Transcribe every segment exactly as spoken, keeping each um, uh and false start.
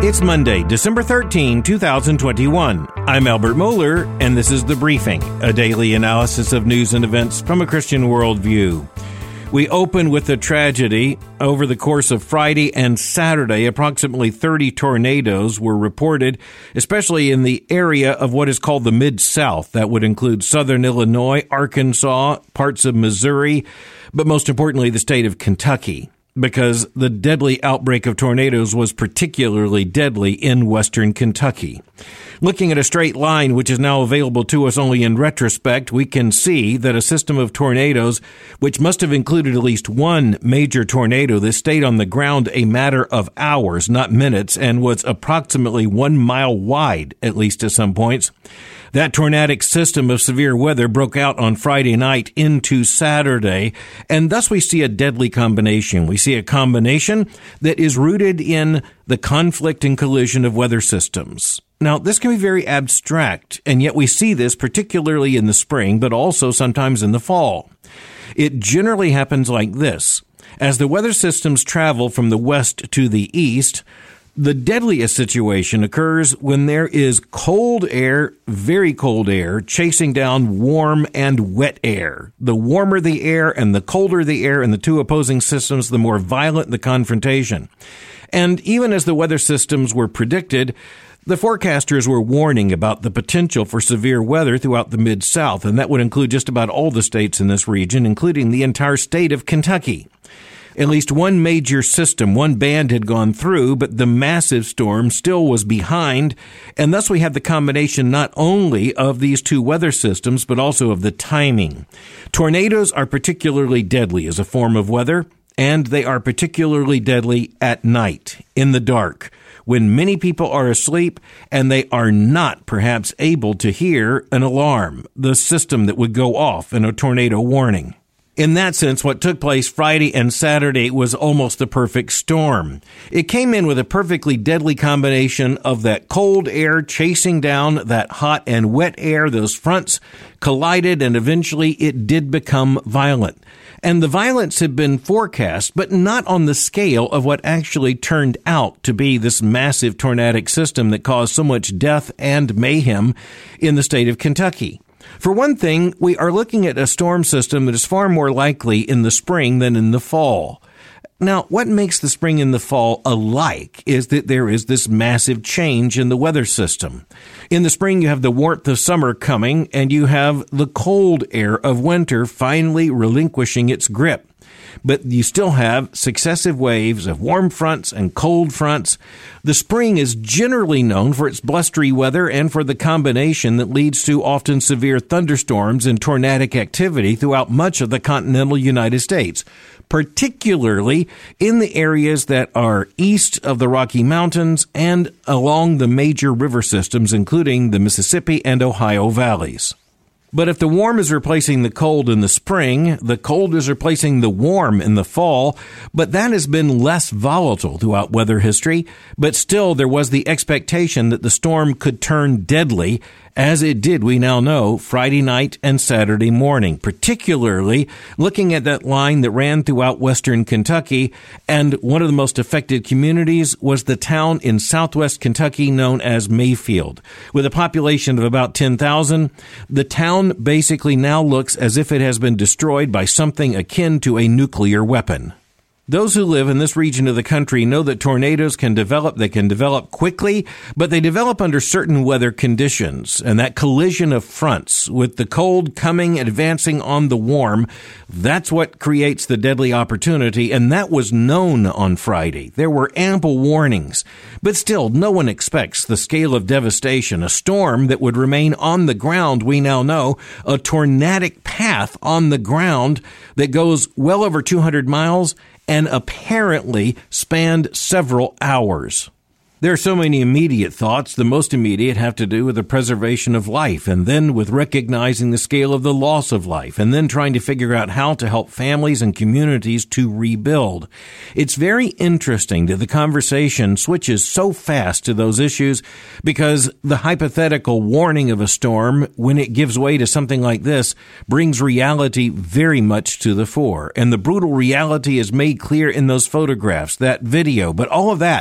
It's Monday, December thirteenth, twenty twenty-one. I'm Albert Mohler, and this is The Briefing, a daily analysis of news and events from a Christian worldview. We open with a tragedy. Over the course of Friday and Saturday, approximately thirty tornadoes were reported, especially in the area of what is called the Mid-South. That would include southern Illinois, Arkansas, parts of Missouri, but most importantly, the state of Kentucky, because the deadly outbreak of tornadoes was particularly deadly in western Kentucky. Looking at a straight line, which is now available to us only in retrospect, we can see that a system of tornadoes, which must have included at least one major tornado that stayed on the ground a matter of hours, not minutes, and was approximately one mile wide, at least at some points. That tornadic system of severe weather broke out on Friday night into Saturday, and thus we see a deadly combination. We see a combination that is rooted in the conflict and collision of weather systems. Now, this can be very abstract, and yet we see this particularly in the spring, but also sometimes in the fall. It generally happens like this. As the weather systems travel from the west to the east, the deadliest situation occurs when there is cold air, very cold air, chasing down warm and wet air. The warmer the air and the colder the air in the two opposing systems, the more violent the confrontation. And even as the weather systems were predicted, the forecasters were warning about the potential for severe weather throughout the Mid-South, and that would include just about all the states in this region, including the entire state of Kentucky. At least one major system, one band had gone through, but the massive storm still was behind, and thus we have the combination not only of these two weather systems, but also of the timing. Tornadoes are particularly deadly as a form of weather, and they are particularly deadly at night, in the dark, when many people are asleep and they are not perhaps able to hear an alarm, the system that would go off in a tornado warning. In that sense, what took place Friday and Saturday was almost the perfect storm. It came in with a perfectly deadly combination of that cold air chasing down that hot and wet air. Those fronts collided, and eventually it did become violent. And the violence had been forecast, but not on the scale of what actually turned out to be this massive tornadic system that caused so much death and mayhem in the state of Kentucky. For one thing, we are looking at a storm system that is far more likely in the spring than in the fall. Now, what makes the spring and the fall alike is that there is this massive change in the weather system. In the spring, you have the warmth of summer coming, and you have the cold air of winter finally relinquishing its grip. But you still have successive waves of warm fronts and cold fronts. The spring is generally known for its blustery weather and for the combination that leads to often severe thunderstorms and tornadic activity throughout much of the continental United States, particularly in the areas that are east of the Rocky Mountains and along the major river systems, including the Mississippi and Ohio valleys. But if the warm is replacing the cold in the spring, the cold is replacing the warm in the fall, but that has been less volatile throughout weather history. But still, there was the expectation that the storm could turn deadly, as it did, we now know, Friday night and Saturday morning, particularly looking at that line that ran throughout western Kentucky. And one of the most affected communities was the town in southwest Kentucky known as Mayfield. With a population of about ten thousand, the town basically now looks as if it has been destroyed by something akin to a nuclear weapon. Those who live in this region of the country know that tornadoes can develop. They can develop quickly, but they develop under certain weather conditions. And that collision of fronts with the cold coming and advancing on the warm, that's what creates the deadly opportunity. And that was known on Friday. There were ample warnings. But still, no one expects the scale of devastation. A storm that would remain on the ground, we now know, a tornadic path on the ground that goes well over two hundred miles and apparently spanned several hours. There are so many immediate thoughts. The most immediate have to do with the preservation of life, and then with recognizing the scale of the loss of life, and then trying to figure out how to help families and communities to rebuild. It's very interesting that the conversation switches so fast to those issues, because the hypothetical warning of a storm, when it gives way to something like this, brings reality very much to the fore. And the brutal reality is made clear in those photographs, that video, but all of that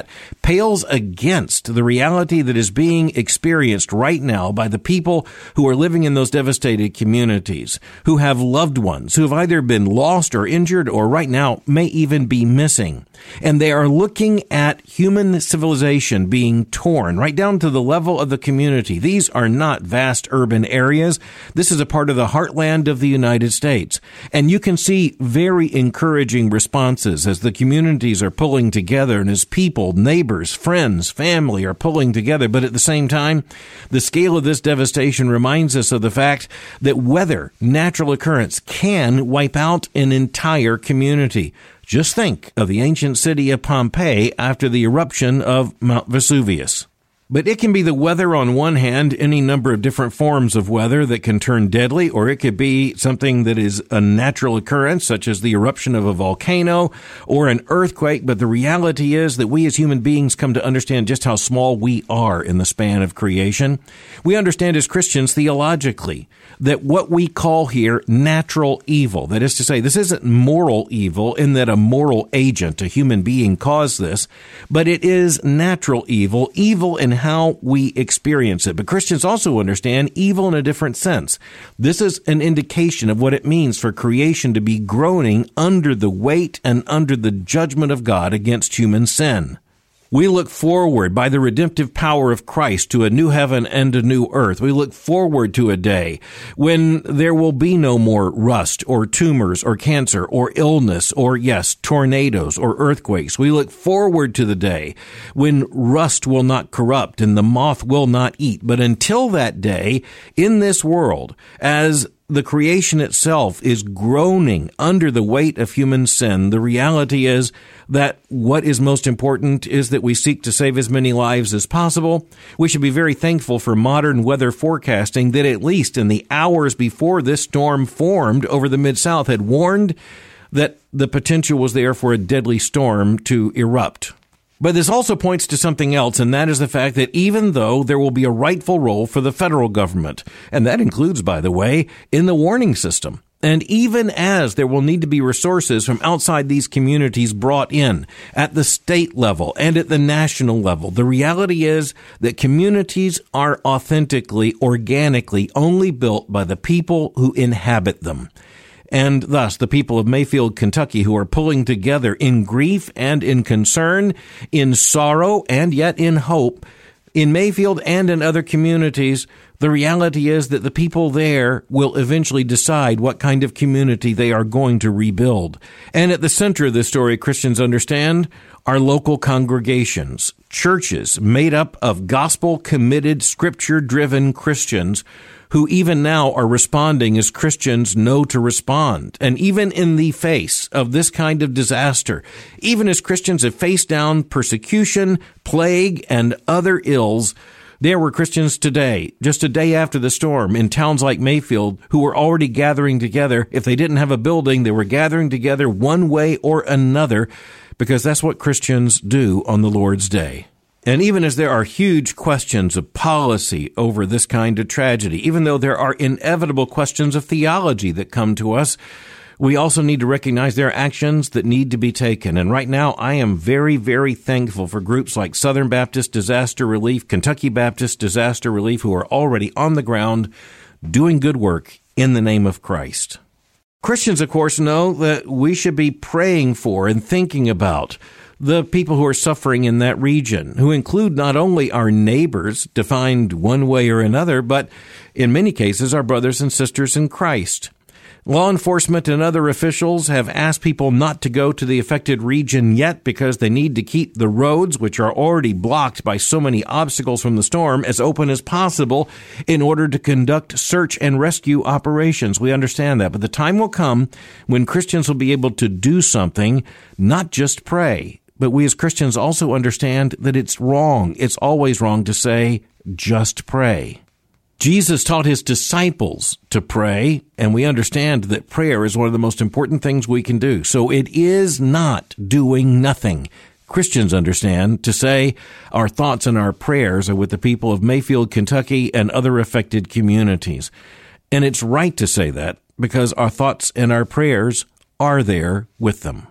pales against the reality that is being experienced right now by the people who are living in those devastated communities, who have loved ones who have either been lost or injured or right now may even be missing. And they are looking at human civilization being torn right down to the level of the community. These are not vast urban areas. This is a part of the heartland of the United States. And you can see very encouraging responses as the communities are pulling together and as people, neighbors, friends, family are pulling together. But at the same time, the scale of this devastation reminds us of the fact that weather, natural occurrence, can wipe out an entire community. Just think of the ancient city of Pompeii after the eruption of Mount Vesuvius. But it can be the weather on one hand, any number of different forms of weather that can turn deadly, or it could be something that is a natural occurrence, such as the eruption of a volcano or an earthquake. But the reality is that we as human beings come to understand just how small we are in the span of creation. We understand as Christians theologically that what we call here natural evil, that is to say, this isn't moral evil in that a moral agent, a human being, caused this, but it is natural evil, evil in how we experience it. But Christians also understand evil in a different sense. This is an indication of what it means for creation to be groaning under the weight and under the judgment of God against human sin. We look forward by the redemptive power of Christ to a new heaven and a new earth. We look forward to a day when there will be no more rust or tumors or cancer or illness or, yes, tornadoes or earthquakes. We look forward to the day when rust will not corrupt and the moth will not eat. But until that day, in this world, as the creation itself is groaning under the weight of human sin, the reality is that what is most important is that we seek to save as many lives as possible. We should be very thankful for modern weather forecasting that at least in the hours before this storm formed over the Mid-South had warned that the potential was there for a deadly storm to erupt. But this also points to something else, and that is the fact that even though there will be a rightful role for the federal government, and that includes, by the way, in the warning system, and even as there will need to be resources from outside these communities brought in at the state level and at the national level, the reality is that communities are authentically, organically only built by the people who inhabit them. And thus, the people of Mayfield, Kentucky, who are pulling together in grief and in concern, in sorrow and yet in hope, in Mayfield and in other communities, the reality is that the people there will eventually decide what kind of community they are going to rebuild. And at the center of this story, Christians understand, are local congregations, churches made up of gospel-committed, scripture-driven Christians who even now are responding as Christians know to respond. And even in the face of this kind of disaster, even as Christians have faced down persecution, plague, and other ills, there were Christians today, just a day after the storm, in towns like Mayfield, who were already gathering together. If they didn't have a building, they were gathering together one way or another, because that's what Christians do on the Lord's Day. And even as there are huge questions of policy over this kind of tragedy, even though there are inevitable questions of theology that come to us, we also need to recognize there are actions that need to be taken. And right now, I am very, very thankful for groups like Southern Baptist Disaster Relief, Kentucky Baptist Disaster Relief, who are already on the ground doing good work in the name of Christ. Christians, of course, know that we should be praying for and thinking about the people who are suffering in that region, who include not only our neighbors, defined one way or another, but in many cases, our brothers and sisters in Christ. Law enforcement and other officials have asked people not to go to the affected region yet because they need to keep the roads, which are already blocked by so many obstacles from the storm, as open as possible in order to conduct search and rescue operations. We understand that, but the time will come when Christians will be able to do something, not just pray. But we as Christians also understand that it's wrong. It's always wrong to say, just pray. Jesus taught his disciples to pray, and we understand that prayer is one of the most important things we can do. So it is not doing nothing. Christians understand to say our thoughts and our prayers are with the people of Mayfield, Kentucky, and other affected communities. And it's right to say that because our thoughts and our prayers are there with them.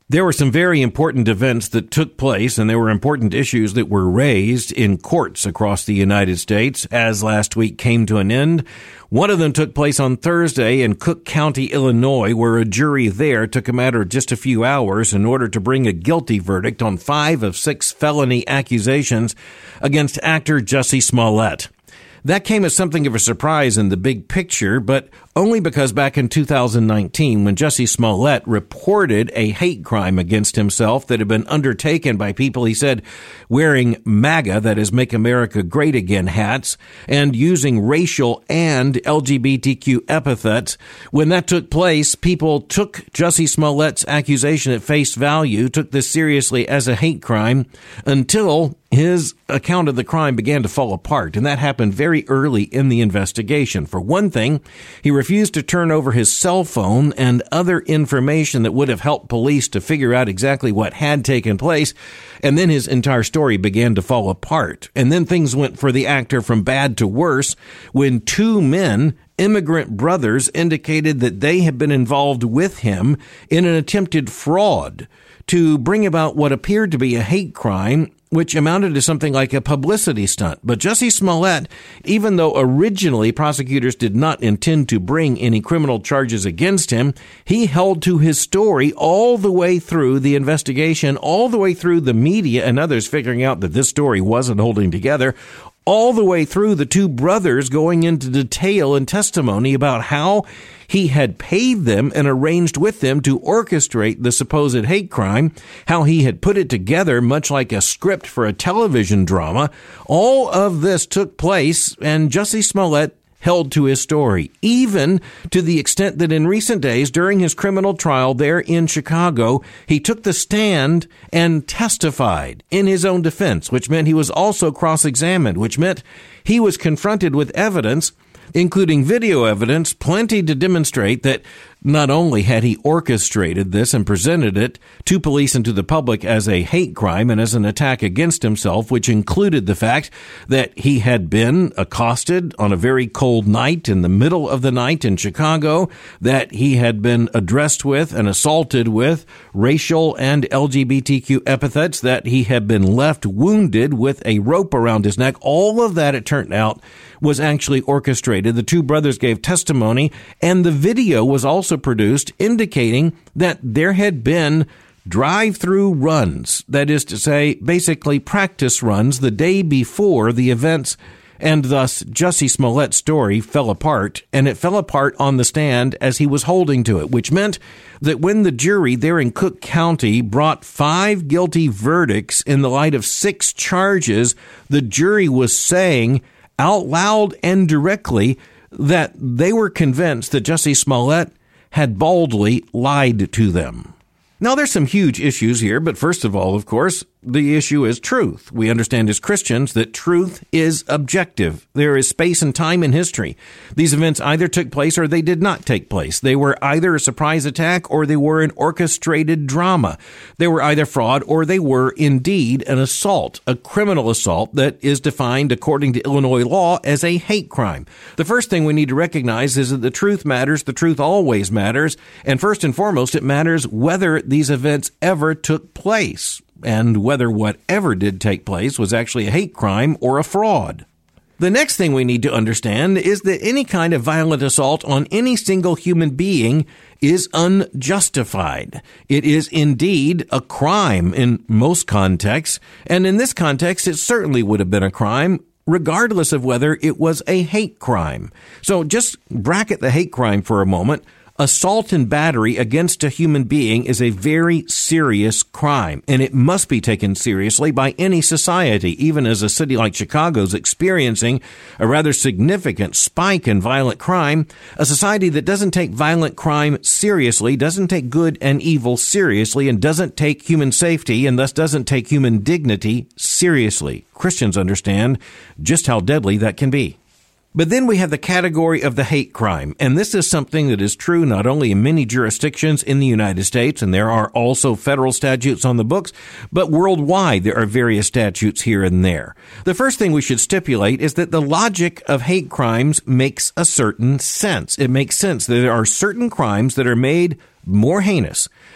There were some very important events that took place, and there were important issues that were raised in courts across the United States as last week came to an end. One of them took place on Thursday in Cook County, Illinois, where a jury there took a matter of just a few hours in order to bring a guilty verdict on five of six felony accusations against actor Jussie Smollett. That came as something of a surprise in the big picture, but only because back in two thousand nineteen, when Jussie Smollett reported a hate crime against himself that had been undertaken by people he said wearing MAGA, that is Make America Great Again hats, and using racial and L G B T Q epithets, when that took place, people took Jussie Smollett's accusation at face value, took this seriously as a hate crime, until his account of the crime began to fall apart, and that happened very early in the investigation. For one thing, he refused to turn over his cell phone and other information that would have helped police to figure out exactly what had taken place, and then his entire story began to fall apart. And then things went for the actor from bad to worse when two men, immigrant brothers, indicated that they had been involved with him in an attempted fraud to bring about what appeared to be a hate crime, which amounted to something like a publicity stunt. But Jussie Smollett, even though originally prosecutors did not intend to bring any criminal charges against him, he held to his story all the way through the investigation, all the way through the media and others figuring out that this story wasn't holding together, all the way through the two brothers going into detail and testimony about how he had paid them and arranged with them to orchestrate the supposed hate crime, how he had put it together much like a script for a television drama. All of this took place, and Jussie Smollett held to his story, even to the extent that in recent days, during his criminal trial there in Chicago, he took the stand and testified in his own defense, which meant he was also cross-examined, which meant he was confronted with evidence, including video evidence, plenty to demonstrate that not only had he orchestrated this and presented it to police and to the public as a hate crime and as an attack against himself, which included the fact that he had been accosted on a very cold night in the middle of the night in Chicago, that he had been addressed with and assaulted with racial and L G B T Q epithets, that he had been left wounded with a rope around his neck. All of that, it turned out, was actually orchestrated. The two brothers gave testimony, and the video was also produced indicating that there had been drive-through runs, that is to say, basically practice runs the day before the events, and thus Jussie Smollett's story fell apart, and it fell apart on the stand as he was holding to it, which meant that when the jury there in Cook County brought five guilty verdicts in the light of six charges, the jury was saying out loud and directly that they were convinced that Jussie Smollett had boldly lied to them. Now, there's some huge issues here, but first of all, of course, the issue is truth. We understand as Christians that truth is objective. There is space and time in history. These events either took place or they did not take place. They were either a surprise attack or they were an orchestrated drama. They were either fraud or they were indeed an assault, a criminal assault that is defined according to Illinois law as a hate crime. The first thing we need to recognize is that the truth matters. The truth always matters. And first and foremost, it matters whether these events ever took place, and whether whatever did take place was actually a hate crime or a fraud. The next thing we need to understand is that any kind of violent assault on any single human being is unjustified. It is indeed a crime in most contexts, and in this context, it certainly would have been a crime, regardless of whether it was a hate crime. So just bracket the hate crime for a moment. Assault and battery against a human being is a very serious crime, and it must be taken seriously by any society, even as a city like Chicago is experiencing a rather significant spike in violent crime. A society that doesn't take violent crime seriously, doesn't take good and evil seriously, and doesn't take human safety, and thus doesn't take human dignity seriously. Christians understand just how deadly that can be. But then we have the category of the hate crime, and this is something that is true not only in many jurisdictions in the United States, and there are also federal statutes on the books, but worldwide there are various statutes here and there. The first thing we should stipulate is that the logic of hate crimes makes a certain sense. It makes sense that there are certain crimes that are made more heinous,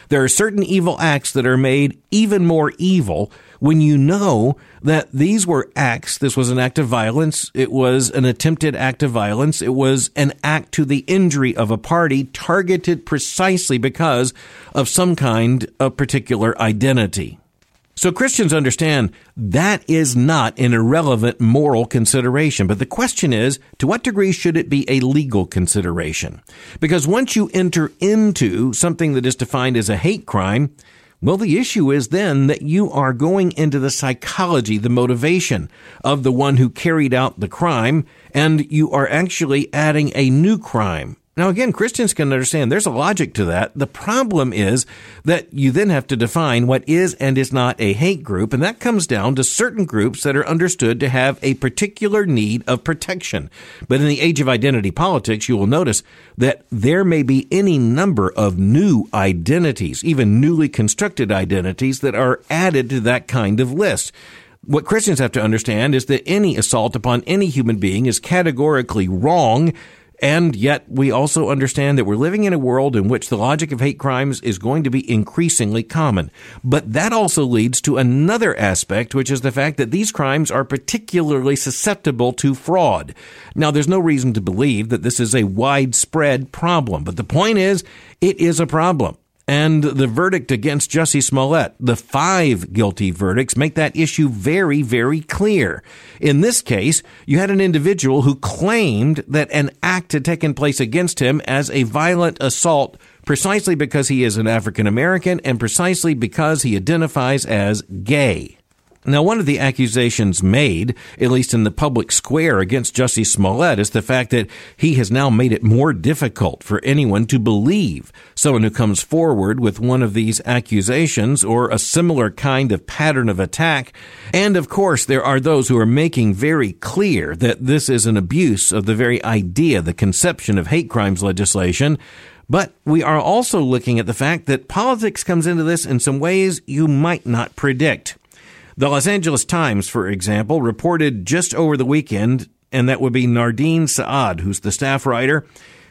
There are certain evil acts that are made even more evil when you know that these were acts. This was an act of violence. It was an attempted act of violence. It was an act to the injury of a party targeted precisely because of some kind of particular identity. So Christians understand that is not an irrelevant moral consideration. But the question is, to what degree should it be a legal consideration? Because once you enter into something that is defined as a hate crime, well, the issue is then that you are going into the psychology, the motivation of the one who carried out the crime, and you are actually adding a new crime. Now, again, Christians can understand there's a logic to that. The problem is that you then have to define what is and is not a hate group, and that comes down to certain groups that are understood to have a particular need of protection. But in the age of identity politics, you will notice that there may be any number of new identities, even newly constructed identities, that are added to that kind of list. What Christians have to understand is that any assault upon any human being is categorically wrong. And yet we also understand that we're living in a world in which the logic of hate crimes is going to be increasingly common. But that also leads to another aspect, which is the fact that these crimes are particularly susceptible to fraud. Now, there's no reason to believe that this is a widespread problem, but the point is, it is a problem. And the verdict against Jussie Smollett, the five guilty verdicts, make that issue very, very clear. In this case, you had an individual who claimed that an act had taken place against him as a violent assault precisely because he is an African American and precisely because he identifies as gay. Now, one of the accusations made, at least in the public square against Jussie Smollett, is the fact that he has now made it more difficult for anyone to believe someone who comes forward with one of these accusations or a similar kind of pattern of attack. And, of course, there are those who are making very clear that this is an abuse of the very idea, the conception of hate crimes legislation. But we are also looking at the fact that politics comes into this in some ways you might not predict. The Los Angeles Times, for example, reported just over the weekend, and that would be Nardeen Saad, who's the staff writer.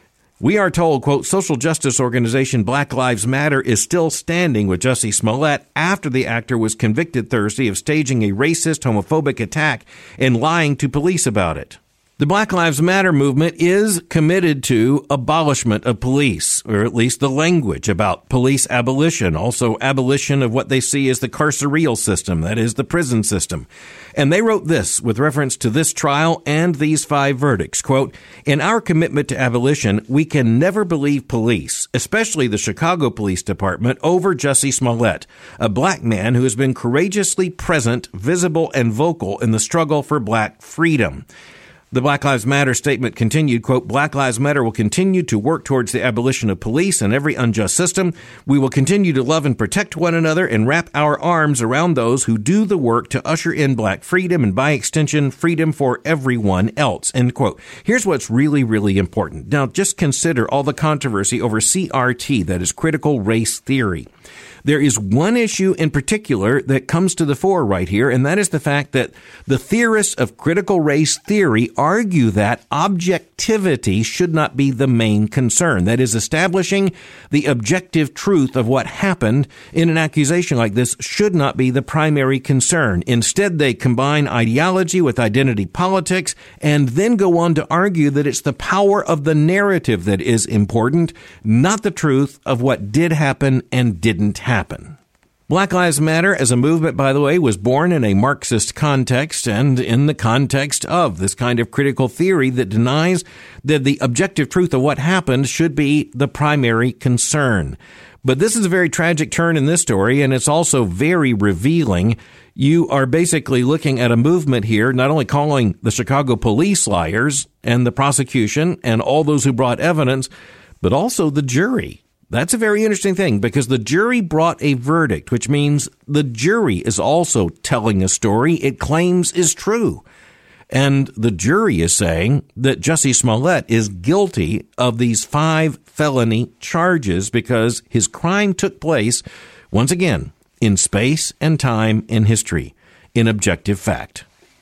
We are told, quote, social justice organization Black Lives Matter is still standing with Jussie Smollett after the actor was convicted Thursday of staging a racist, homophobic attack and lying to police about it. The Black Lives Matter movement is committed to abolishment of police, or at least the language about police abolition, also abolition of what they see as the carceral system, that is the prison system. And they wrote this with reference to this trial and these five verdicts, quote, in our commitment to abolition, we can never believe police, especially the Chicago Police Department, over Jussie Smollett, a black man who has been courageously present, visible, and vocal in the struggle for black freedom. The Black Lives Matter statement continued, quote, Black Lives Matter will continue to work towards the abolition of police and every unjust system. We will continue to love and protect one another and wrap our arms around those who do the work to usher in black freedom and, by extension, freedom for everyone else, end quote. Here's what's really, really important. Now, just consider all the controversy over C R T, that is critical race theory. There is one issue in particular that comes to the fore right here, and that is the fact that the theorists of critical race theory argue that objectivity should not be the main concern. That is, establishing the objective truth of what happened in an accusation like this should not be the primary concern. Instead, they combine ideology with identity politics and then go on to argue that it's the power of the narrative that is important, not the truth of what did happen and didn't happen. happen. Black Lives Matter as a movement, by the way, was born in a Marxist context and in the context of this kind of critical theory that denies that the objective truth of what happened should be the primary concern. But this is a very tragic turn in this story, and it's also very revealing. You are basically looking at a movement here, not only calling the Chicago police liars and the prosecution and all those who brought evidence, but also the jury. That's a very interesting thing because the jury brought a verdict, which means the jury is also telling a story it claims is true. And the jury is saying that Jussie Smollett is guilty of these five felony charges because his crime took place, once again, in space and time in history, in objective fact.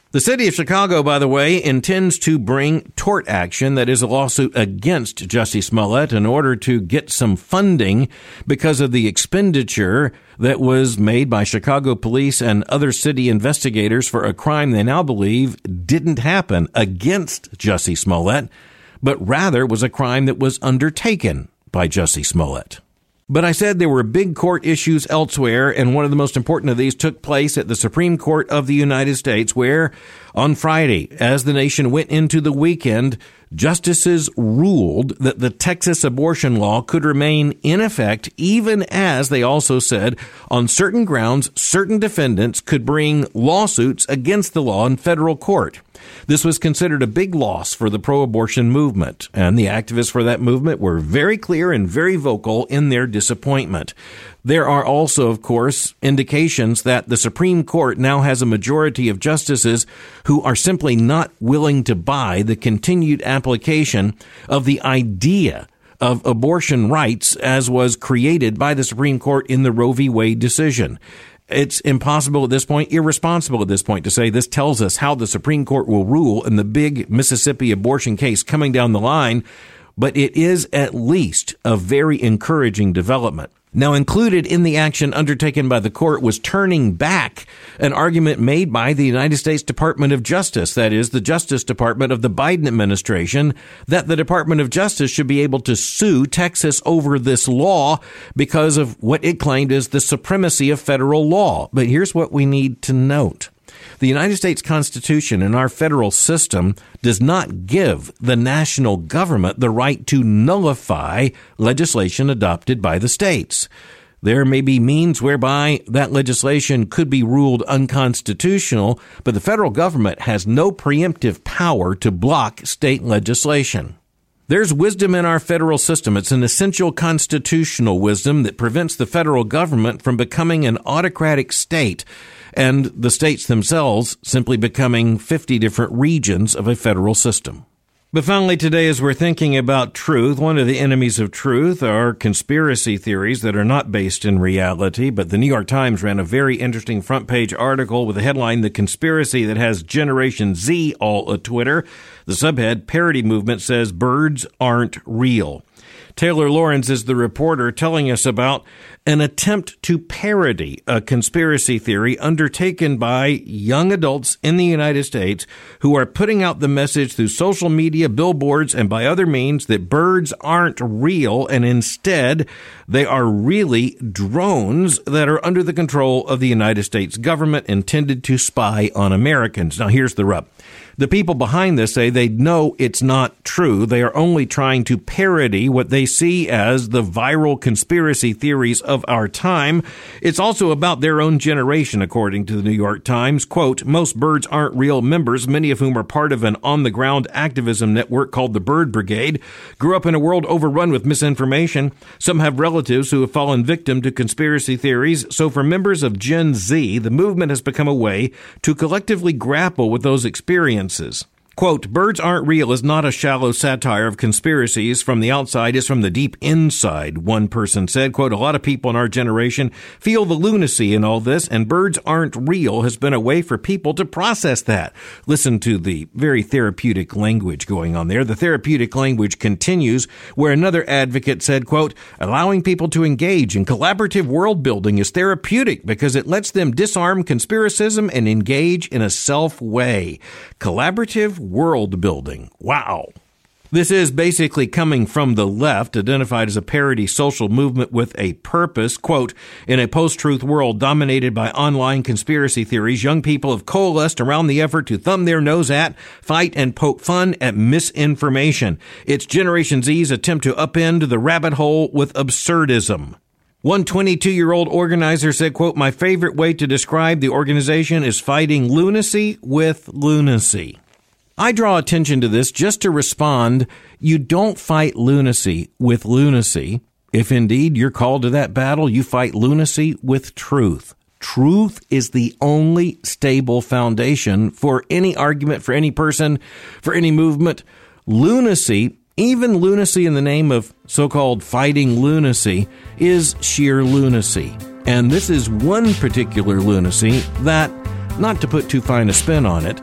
The city of Chicago, by the way, intends to bring tort action, that is a lawsuit against Jussie Smollett, in order to get some funding because of the expenditure that was made by Chicago police and other city investigators for a crime they now believe didn't happen against Jussie Smollett, but rather was a crime that was undertaken by Jussie Smollett. But I said there were big court issues elsewhere, and one of the most important of these took place at the Supreme Court of the United States, where on Friday, as the nation went into the weekend, justices ruled that the Texas abortion law could remain in effect, even as they also said, on certain grounds, certain defendants could bring lawsuits against the law in federal court. This was considered a big loss for the pro-abortion movement, and the activists for that movement were very clear and very vocal in their disappointment. There are also, of course, indications that the Supreme Court now has a majority of justices who are simply not willing to buy the continued application of the idea of abortion rights as was created by the Supreme Court in the Roe v. Wade decision. It's impossible at this point, irresponsible at this point, to say this tells us how the Supreme Court will rule in the big Mississippi abortion case coming down the line, but it is at least a very encouraging development. Now, included in the action undertaken by the court was turning back an argument made by the United States Department of Justice, that is, the Justice Department of the Biden administration, that the Department of Justice should be able to sue Texas over this law because of what it claimed is the supremacy of federal law. But here's what we need to note. The United States Constitution and our federal system does not give the national government the right to nullify legislation adopted by the states. There may be means whereby that legislation could be ruled unconstitutional, but the federal government has no preemptive power to block state legislation. There's wisdom in our federal system. It's an essential constitutional wisdom that prevents the federal government from becoming an autocratic state, and the states themselves simply becoming fifty different regions of a federal system. But finally today, as we're thinking about truth, one of the enemies of truth are conspiracy theories that are not based in reality. But the New York Times ran a very interesting front page article with the headline, "The Conspiracy That Has Generation Z All a Twitter." The subhead, "Parody Movement Says Birds Aren't Real." Taylor Lawrence is the reporter telling us about an attempt to parody a conspiracy theory undertaken by young adults in the United States who are putting out the message through social media, billboards, and by other means that birds aren't real, and instead they are really drones that are under the control of the United States government intended to spy on Americans. Now, here's the rub. The people behind this say they know it's not true. They are only trying to parody what they see as the viral conspiracy theories of our time. It's also about their own generation, according to the New York Times. Quote, "Most birds aren't real members, many of whom are part of an on-the-ground activism network called the Bird Brigade, grew up in a world overrun with misinformation. Some have relatives who have fallen victim to conspiracy theories. So for members of Gen Z, the movement has become a way to collectively grapple with those experiences. Quote, "Birds aren't real" is not a shallow satire of conspiracies from the outside, it's from the deep inside, one person said. Quote, "A lot of people in our generation feel the lunacy in all this, and birds aren't real has been a way for people to process that." Listen to the very therapeutic language going on there. The therapeutic language continues where another advocate said, quote, "Allowing people to engage in collaborative world building is therapeutic because it lets them disarm conspiracism and engage in a self way. Collaborative world building." Wow. This is basically coming from the left, identified as a parody social movement with a purpose. Quote, "In a post-truth world dominated by online conspiracy theories, young people have coalesced around the effort to thumb their nose at, fight, and poke fun at misinformation. It's Generation Z's attempt to upend the rabbit hole with absurdism." One twenty-two-year-old organizer said, quote, "My favorite way to describe the organization is fighting lunacy with lunacy." I draw attention to this just to respond, you don't fight lunacy with lunacy. If indeed you're called to that battle, you fight lunacy with truth. Truth is the only stable foundation for any argument, for any person, for any movement. Lunacy, even lunacy in the name of so-called fighting lunacy, is sheer lunacy. And this is one particular lunacy that, not to put too fine a spin on it,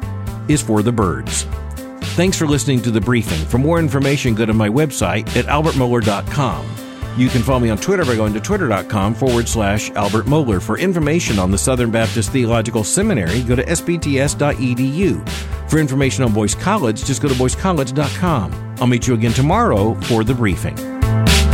is for the birds. Thanks for listening to The Briefing. For more information, go to my website at albert mohler dot com. You can follow me on Twitter by going to twitter.com forward slash Albert Mohler. For information on the Southern Baptist Theological Seminary, go to s b t s dot e d u. For information on Boyce College, just go to boyce college dot com. I'll meet you again tomorrow for The Briefing.